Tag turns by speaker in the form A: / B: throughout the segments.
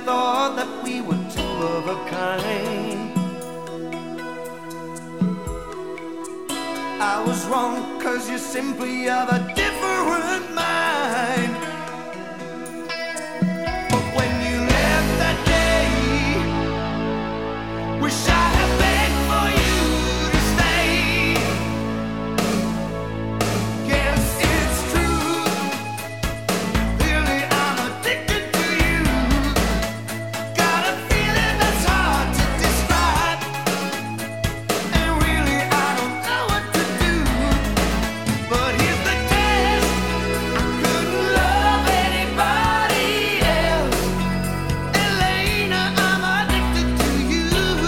A: thought that we were two of a kind. I was wrong, 'cause you're simply of a different mind. But when you left that day, wish I had begged for you to stay. Yes, it's true, clearly I'm addicted to you. Got a feeling that's hard to describe, and really I don't know what to do. But here's the test: I couldn't love anybody else. Elena, I'm addicted to you.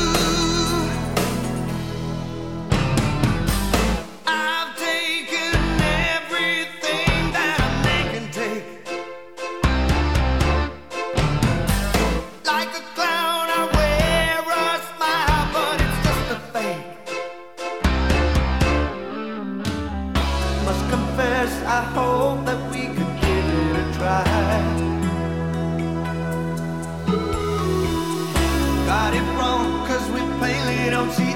A: I've taken everything that a man can take. Like a clown, I wear a smile, but it's just a fake. Must confess, I hope that we could give it a try. Got it wrong, 'cause we plainly don't see